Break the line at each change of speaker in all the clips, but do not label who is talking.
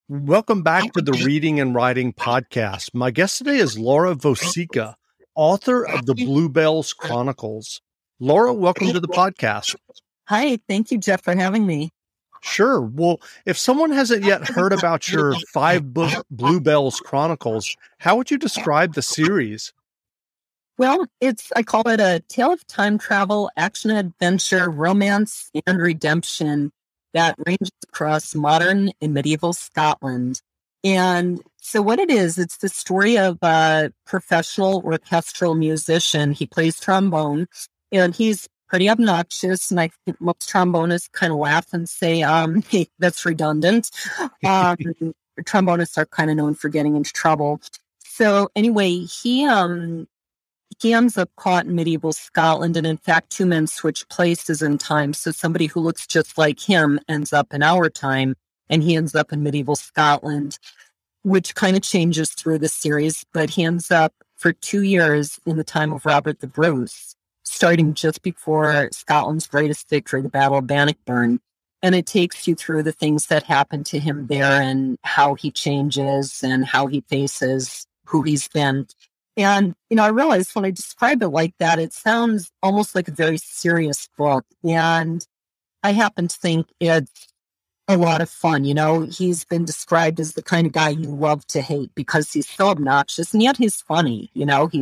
Welcome back to the Reading and Writing Podcast. My guest today is Laura Vosika, author of the Bluebells Chronicles. Laura, welcome to the podcast.
Hi, thank you, Jeff, for having me.
Sure. Well, if someone hasn't yet heard about your 5-book Bluebells Chronicles, how would you describe the series?
Well, I call it a tale of time travel, action, adventure, romance, and redemption that ranges across modern and medieval Scotland. And so what it is, it's the story of a professional orchestral musician. He plays trombone, and he's pretty obnoxious, and I think most trombonists kind of laugh and say, hey, that's redundant. Trombonists are kind of known for getting into trouble. So anyway, he ends up caught in medieval Scotland, and in fact, two men switch places in time. So somebody who looks just like him ends up in our time, and he ends up in medieval Scotland, which kind of changes through the series. But he ends up for 2 years in the time of Robert the Bruce, starting just before Scotland's greatest victory, the Battle of Bannockburn. And it takes you through the things that happen to him there and how he changes and how he faces who he's been. And, I realized when I describe it like that, it sounds almost like a very serious book. And I happen to think it's a lot of fun. He's been described as the kind of guy you love to hate because he's so obnoxious, and yet he's funny.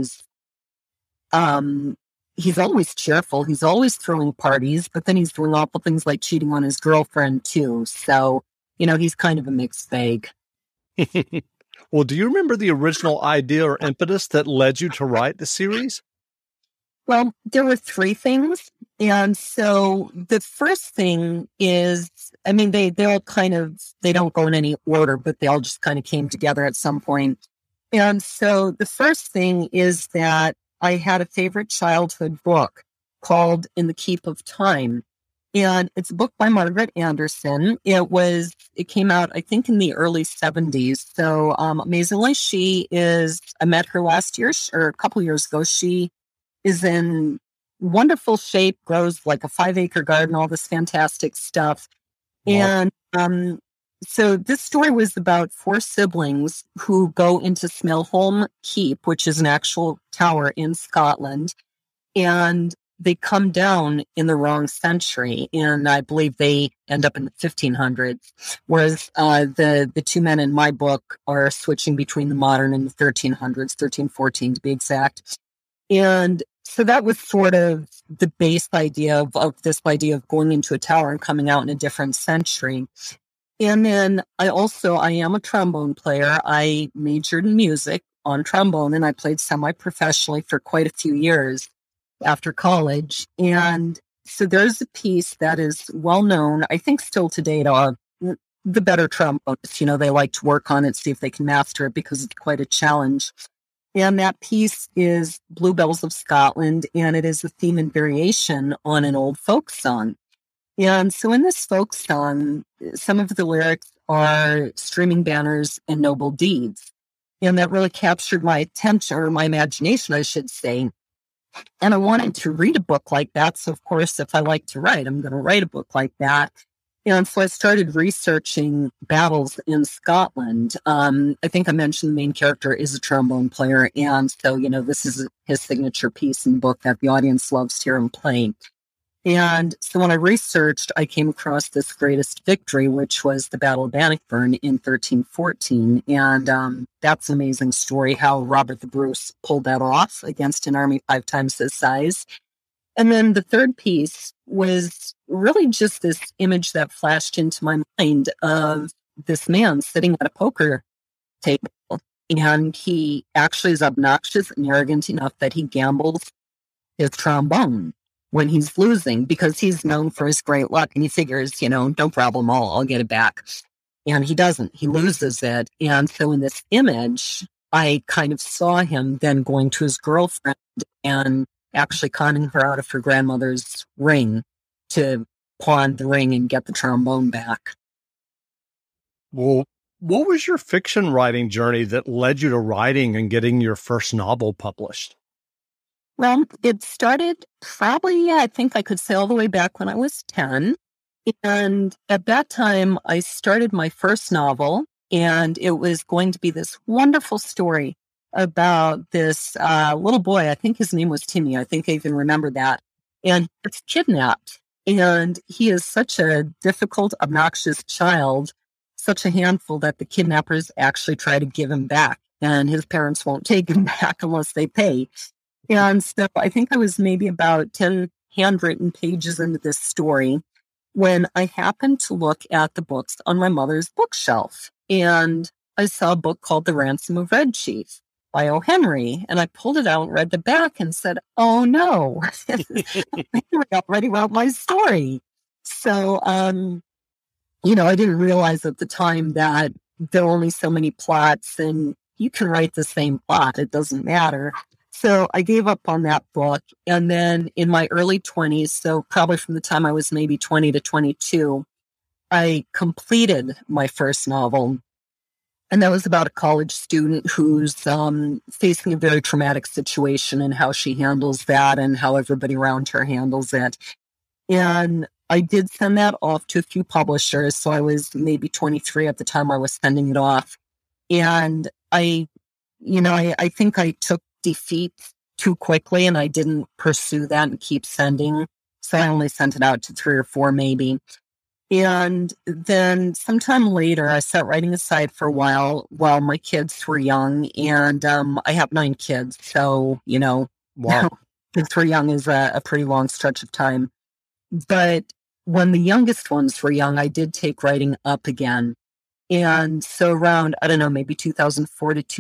He's always cheerful. He's always throwing parties, but then he's doing awful things like cheating on his girlfriend too. So, he's kind of a mixed bag.
Well, do you remember the original idea or impetus that led you to write the series?
Well, there were 3 things. And so the first thing is, they all they don't go in any order, but they all just kind of came together at some point. And so the first thing is that I had a favorite childhood book called In the Keep of Time. And it's a book by Margaret Anderson. It came out, I think, in the early 70s. So amazingly, I met her last year, or a couple years ago. She is in wonderful shape, grows like a 5-acre garden, all this fantastic stuff. Wow. And so this story was about 4 siblings who go into Smailholm Keep, which is an actual tower in Scotland. And they come down in the wrong century, and I believe they end up in the 1500s, whereas the 2 men in my book are switching between the modern and the 1300s, 1314 to be exact. And so that was sort of the base idea of this idea of going into a tower and coming out in a different century. And then I am a trombone player. I majored in music on trombone, and I played semi-professionally for quite a few years after college. And so there's a piece that is well known, I think still to date, the better trombonists, they like to work on it, see if they can master it because it's quite a challenge. And that piece is Bluebells of Scotland, and it is a theme and variation on an old folk song. And so in this folk song, some of the lyrics are streaming banners and noble deeds. And that really captured my attention, or my imagination, I should say. And I wanted to read a book like that. So, of course, if I like to write, I'm going to write a book like that. And so I started researching battles in Scotland. I think I mentioned the main character is a trombone player. And so, this is his signature piece in the book that the audience loves to hear him play. And so when I researched, I came across this greatest victory, which was the Battle of Bannockburn in 1314. And that's an amazing story, how Robert the Bruce pulled that off against an army 5 times his size. And then the third piece was really just this image that flashed into my mind of this man sitting at a poker table. And he actually is obnoxious and arrogant enough that he gambles his trombone when he's losing, because he's known for his great luck, and he figures, no problem, I'll get it back. And he doesn't. He loses it. And so in this image, I kind of saw him then going to his girlfriend and actually conning her out of her grandmother's ring to pawn the ring and get the trombone back.
Well, what was your fiction writing journey that led you to writing and getting your first novel published?
Well, it started probably, I think I could say all the way back when I was 10. And at that time, I started my first novel, And it was going to be this wonderful story about this little boy. I think his name was Timmy. I think I even remember that. And it's kidnapped. And he is such a difficult, obnoxious child, such a handful that the kidnappers actually try to give him back. And his parents won't take him back unless they pay. And so I think I was maybe about 10 handwritten pages into this story when I happened to look at the books on my mother's bookshelf. And I saw a book called The Ransom of Red Chief by O. Henry. And I pulled it out and read the back and said, oh no, I already wrote my story. So, I didn't realize at the time that there are only so many plots and you can write the same plot. It doesn't matter. So I gave up on that book. And then in my early 20s, so probably from the time I was maybe 20 to 22, I completed my first novel. And that was about a college student who's facing a very traumatic situation and how she handles that and how everybody around her handles it. And I did send that off to a few publishers. So I was maybe 23 at the time I was sending it off. And I think I took defeat too quickly and I didn't pursue that and keep sending. So I only sent it out to 3 or 4 maybe. And then sometime later, I sat writing aside for a while my kids were young. And I have 9 kids. So,
wow.
Kids were young is a pretty long stretch of time. But when the youngest ones were young, I did take writing up again. And so around, maybe 2004 to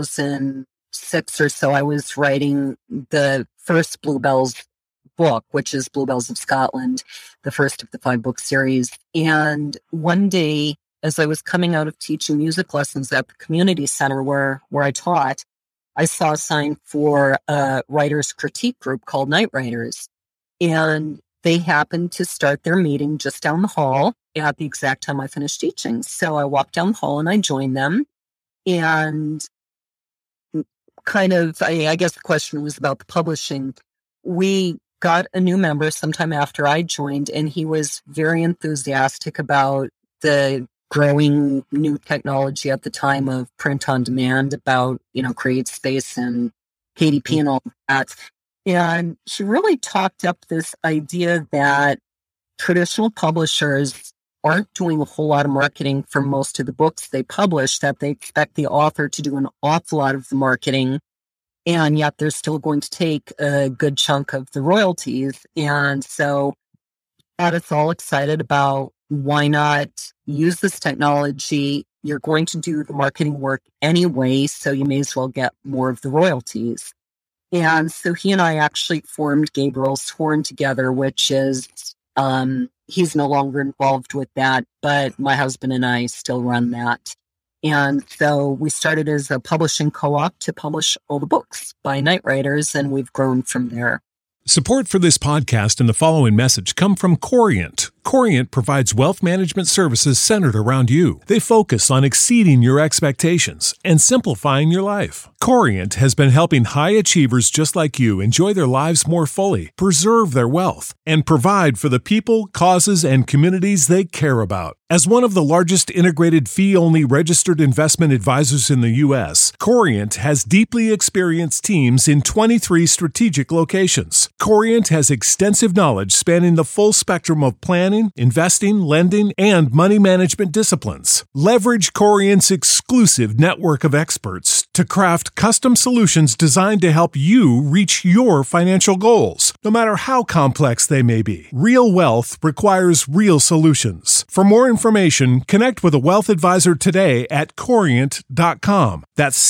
2006 or so, I was writing the first Bluebells book, which is Bluebells of Scotland, the first of the 5-book series. And one day, as I was coming out of teaching music lessons at the community center where I taught, I saw a sign for a writer's critique group called Night Writers. And they happened to start their meeting just down the hall at the exact time I finished teaching. So I walked down the hall and I joined them. And kind of, I guess the question was about the publishing. We got a new member sometime after I joined, and he was very enthusiastic about the growing new technology at the time of print on demand, about, CreateSpace and KDP and all that. And she really talked up this idea that traditional publishers aren't doing a whole lot of marketing for most of the books they publish, that they expect the author to do an awful lot of the marketing, and yet they're still going to take a good chunk of the royalties. And so got us all excited about why not use this technology. You're going to do the marketing work anyway, so you may as well get more of the royalties. And so he and I actually formed Gabriel's Horn together, which is, he's no longer involved with that, but my husband and I still run that. And so we started as a publishing co-op to publish all the books by Night Writers, and we've grown from there.
Support for this podcast and the following message come from Corient. Corient provides wealth management services centered around you. They focus on exceeding your expectations and simplifying your life. Corient has been helping high achievers just like you enjoy their lives more fully, preserve their wealth, and provide for the people, causes, and communities they care about. As one of the largest integrated fee-only registered investment advisors in the U.S., Corient has deeply experienced teams in 23 strategic locations. Corient has extensive knowledge spanning the full spectrum of planning, investing, lending, and money management disciplines. Leverage Corient's exclusive network of experts to craft custom solutions designed to help you reach your financial goals, no matter how complex they may be. Real wealth requires real solutions. For more information, connect with a wealth advisor today at Corient.com. That's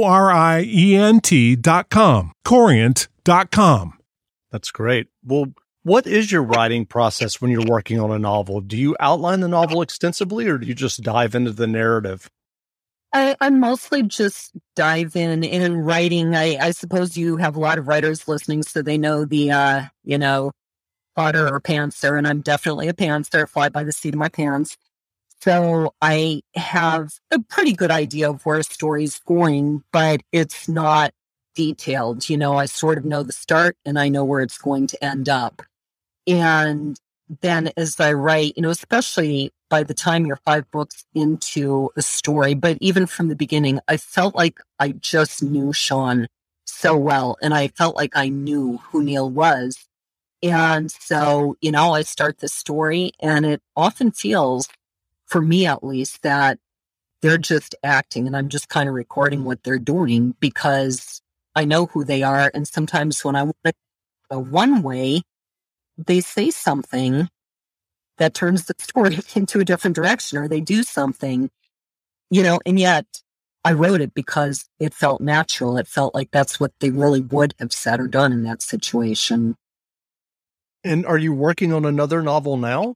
Corient.com. Corient.com.
That's great. Well, what is your writing process when you're working on a novel? Do you outline the novel extensively, or do you just dive into the narrative?
I mostly just dive in writing. I suppose you have a lot of writers listening, so they know the, plotter or pantser, and I'm definitely a pantser, fly by the seat of my pants. So I have a pretty good idea of where a story's going, but it's not detailed. I sort of know the start and I know where it's going to end up. And then as I write, especially by the time you're 5 books into a story, but even from the beginning, I felt like I just knew Sean so well. And I felt like I knew who Neil was. And so, I start the story and it often feels, for me at least, that they're just acting and I'm just kind of recording what they're doing because I know who they are. And sometimes when I want to go one way, they say something that turns the story into a different direction, or they do something, and yet I wrote it because it felt natural. It felt like that's what they really would have said or done in that situation.
And are you working on another novel now?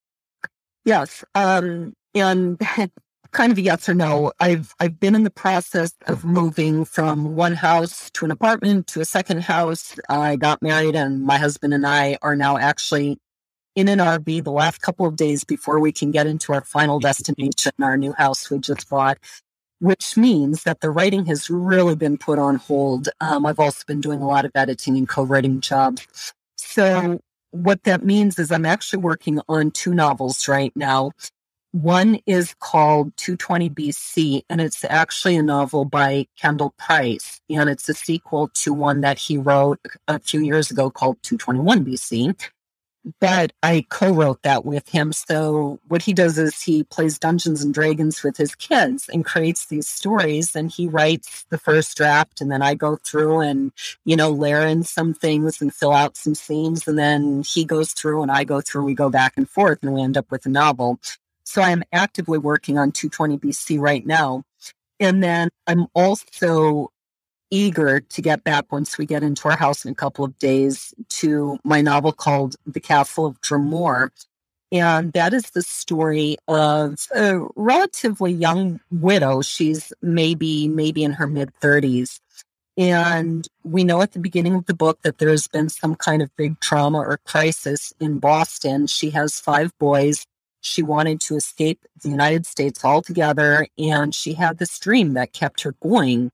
Yes. And kind of a yes or no. I've been in the process of moving from one house to an apartment to a second house. I got married and my husband and I are now actually in an RV the last couple of days before we can get into our final destination, our new house we just bought, which means that the writing has really been put on hold. I've also been doing a lot of editing and co-writing jobs. So what that means is I'm actually working on 2 novels right now. One is called 220 BC, and it's actually a novel by Kendall Price, and it's a sequel to one that he wrote a few years ago called 221 BC. But I co-wrote that with him. So what he does is he plays Dungeons and Dragons with his kids and creates these stories, and he writes the first draft, and then I go through and, layer in some things and fill out some scenes, and then he goes through and I go through, we go back and forth, and we end up with a novel. So I am actively working on 220 BC right now. And then I'm also eager to get back, once we get into our house in a couple of days, to my novel called The Castle of Dromore. And that is the story of a relatively young widow. She's maybe in her mid-30s. And we know at the beginning of the book that there's been some kind of big trauma or crisis in Boston. She has 5 boys. She wanted to escape the United States altogether, and she had this dream that kept her going.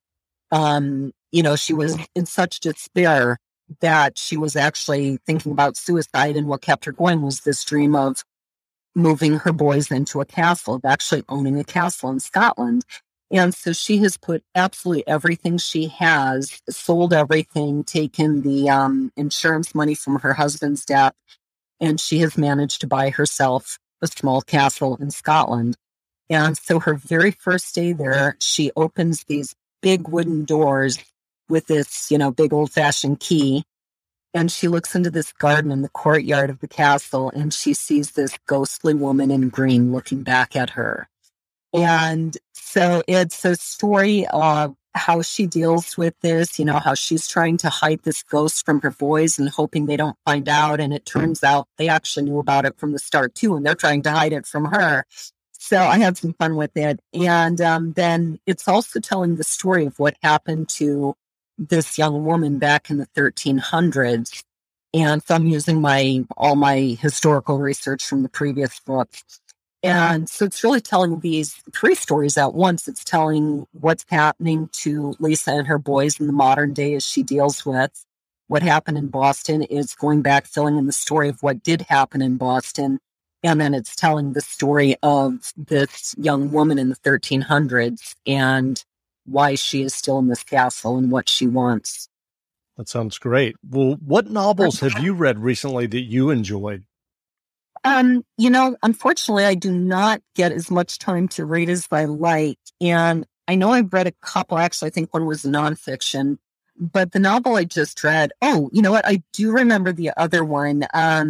She was in such despair that she was actually thinking about suicide, and what kept her going was this dream of moving her boys into a castle, of actually owning a castle in Scotland. And so she has put absolutely everything she has, sold everything, taken the insurance money from her husband's death, and she has managed to buy herself a small castle in Scotland. And so her very first day there, she opens these big wooden doors with this, big old-fashioned key. And she looks into this garden in the courtyard of the castle, and she sees this ghostly woman in green looking back at her. And so it's a story of how she deals with this, how she's trying to hide this ghost from her boys and hoping they don't find out. And it turns out they actually knew about it from the start too, and they're trying to hide it from her. So I had some fun with it. And then it's also telling the story of what happened to this young woman back in the 1300s. And so I'm using all my historical research from the previous books. And so it's really telling these 3 stories at once. It's telling what's happening to Lisa and her boys in the modern day as she deals with what happened in Boston. It's going back, filling in the story of what did happen in Boston. And then it's telling the story of this young woman in the 1300s and why she is still in this castle and what she wants.
That sounds great. Well, what novels have you read recently that you enjoyed?
Unfortunately, I do not get as much time to read as I like. And I know I've read a couple. Actually, I think one was nonfiction. But the novel I just read, oh, you know what? I do remember the other one.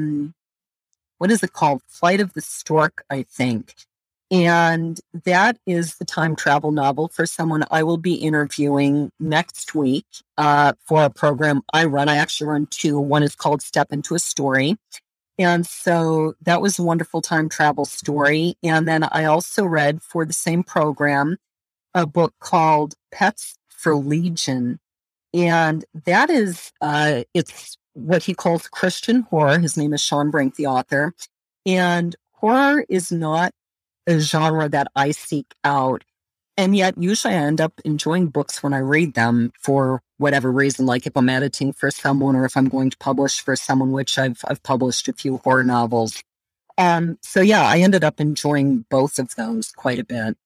What is it called? Flight of the Stork, I think. And that is the time travel novel for someone I will be interviewing next week for a program I run. I actually run 2. One is called Step Into a Story. And so that was a wonderful time travel story. And then I also read for the same program a book called Pets for Legion. And that is, it's what he calls Christian horror. His name is Sean Brink, the author. And horror is not a genre that I seek out. And yet usually I end up enjoying books when I read them for whatever reason, like if I'm editing for someone or if I'm going to publish for someone, which I've published a few horror novels. So yeah, I ended up enjoying both of those quite a bit.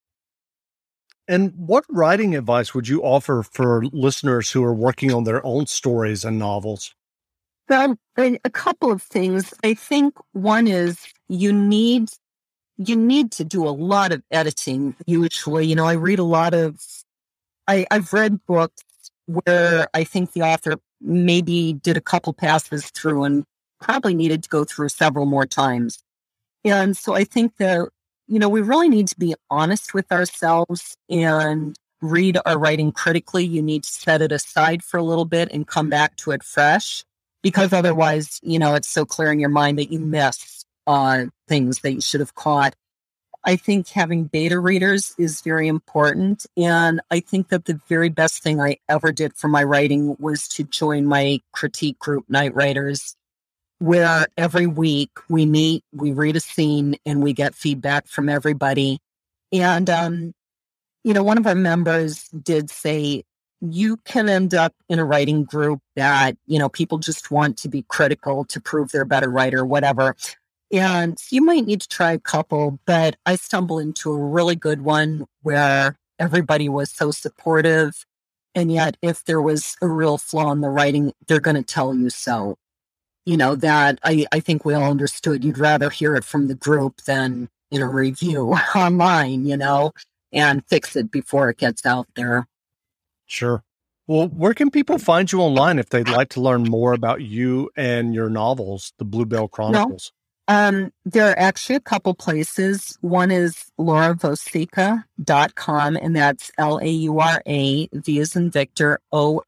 And what writing advice would you offer for listeners who are working on their own stories and novels?
Well, a couple of things. I think one is you need to do a lot of editing. Usually, I read a lot of. I've read books where I think the author maybe did a couple passes through and probably needed to go through several more times. And so I think that, we really need to be honest with ourselves and read our writing critically. You need to set it aside for a little bit and come back to it fresh, because otherwise, it's so clear in your mind that you miss things that you should have caught. I think having beta readers is very important. And I think that the very best thing I ever did for my writing was to join my critique group, Night Writers, where every week we meet, we read a scene, and we get feedback from everybody. And, one of our members did say, you can end up in a writing group that, people just want to be critical to prove they're a better writer, whatever. And you might need to try a couple, but I stumbled into a really good one where everybody was so supportive. And yet, if there was a real flaw in the writing, they're going to tell you so. That I think we all understood. You'd rather hear it from the group than in a review online, and fix it before it gets out there.
Sure. Well, where can people find you online if they'd like to learn more about you and your novels, the Bluebell Chronicles?
There are actually a couple places. One is lauravosika.com, and that's Laura, V as in Victor,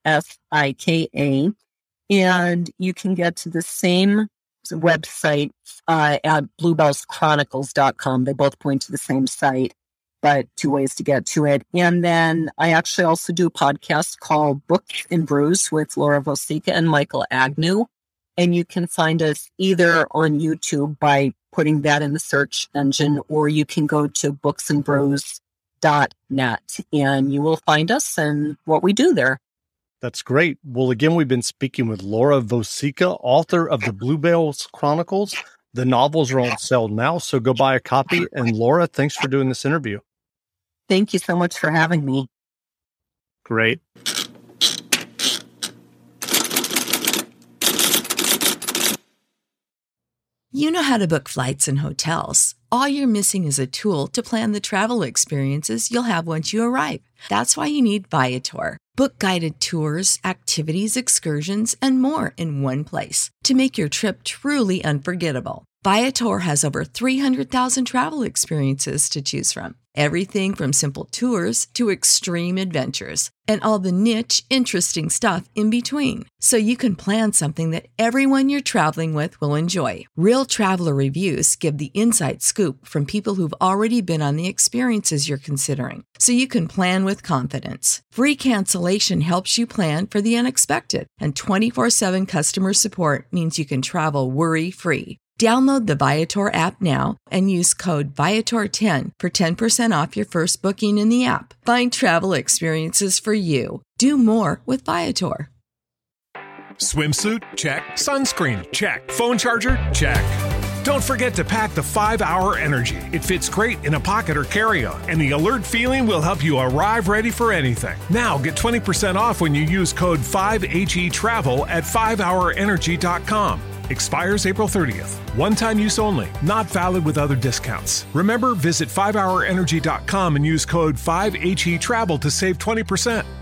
Osika. And you can get to the same website at bluebellschronicles.com. They both point to the same site, but two ways to get to it. And then I actually also do a podcast called Books and Brews with Laura Vosika and Michael Agnew. And you can find us either on YouTube by putting that in the search engine, or you can go to booksandbrews.net and you will find us and what we do there.
That's great. Well, again, we've been speaking with Laura Vosika, author of the Bluebell's Chronicles. The novels are on sale now, so go buy a copy. And Laura, thanks for doing this interview.
Thank you so much for having me.
Great.
You know how to book flights and hotels. All you're missing is a tool to plan the travel experiences you'll have once you arrive. That's why you need Viator. Book guided tours, activities, excursions, and more in one place to make your trip truly unforgettable. Viator has over 300,000 travel experiences to choose from. Everything from simple tours to extreme adventures and all the niche, interesting stuff in between. So you can plan something that everyone you're traveling with will enjoy. Real traveler reviews give the inside scoop from people who've already been on the experiences you're considering. So you can plan with confidence. Free cancellation helps you plan for the unexpected. And 24/7 customer support means you can travel worry-free. Download the Viator app now and use code Viator10 for 10% off your first booking in the app. Find travel experiences for you. Do more with Viator.
Swimsuit? Check. Sunscreen? Check. Phone charger? Check. Don't forget to pack the 5-Hour Energy. It fits great in a pocket or carry-on, and the alert feeling will help you arrive ready for anything. Now get 20% off when you use code 5HETRAVEL at 5hourenergy.com. Expires April 30th. One-time use only. Not valid with other discounts. Remember, visit 5hourenergy.com and use code 5HETRAVEL to save 20%.